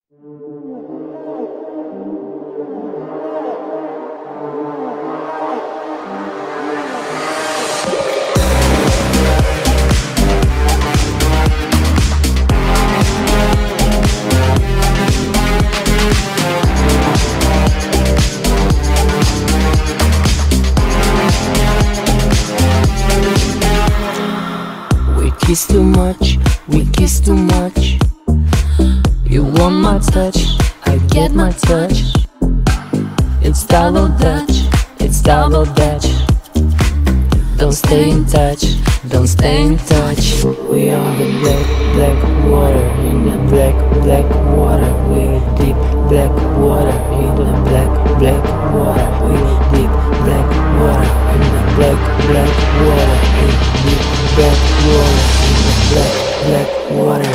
Kiss too much, we kiss too much. You want my touch, I get my touch. It's double dutch, it's double dutch. Don't stay in touch, don't stay in touch. We are the black, black water, in the black, black water. We're deep, black water, in the black, black water. We're deep, black water, in the black, black water. We're deep, black water, in the black, black water.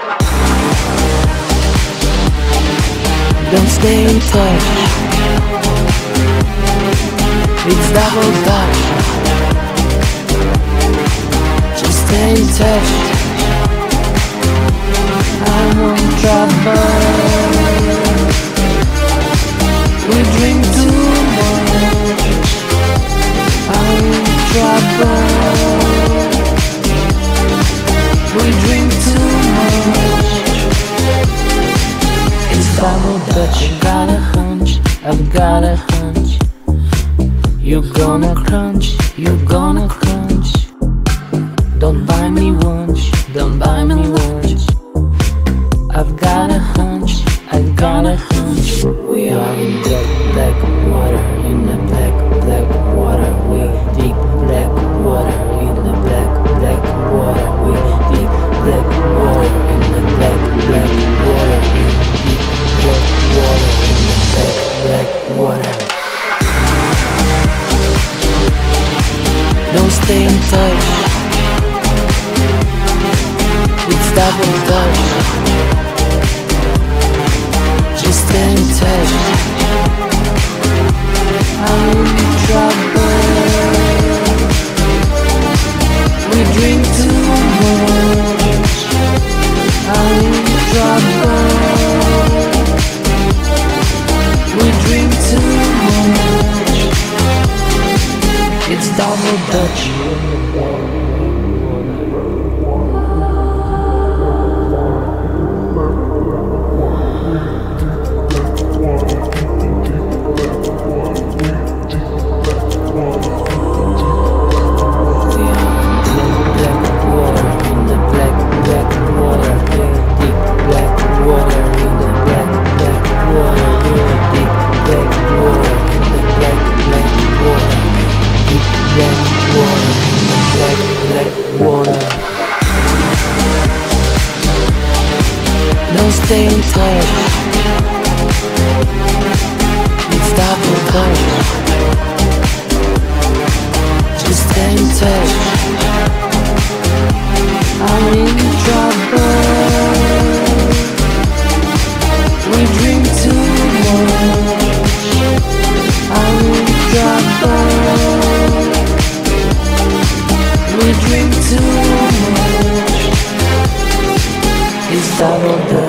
Don't stay in touch, it's double dutch. Just stay in touch, I'm in trouble. We drink too much, I'm in trouble. We drink too much. It's double dutch. I've got a hunch, I've got a hunch. You're gonna crunch, you're gonna crunch. Don't buy me lunch, don't buy me lunch. I've got a hunch, I've got a hunch. We are in black, black water, in the black, black water. We're deep, black water, in the black, black water. We're deep, black water, in the black, black water. We're deep, black water, in the black, black water. Don't stay in touch, it's double dutch. Just stay in touch, I'm in trouble. We drink too much, I'm in trouble. We drink too much, it's double dutch. Don't stay in touch, it's double dutch. Just stay in touch, I'm in trouble. We drink too much, I'm in trouble. We drink too much, it's double dutch.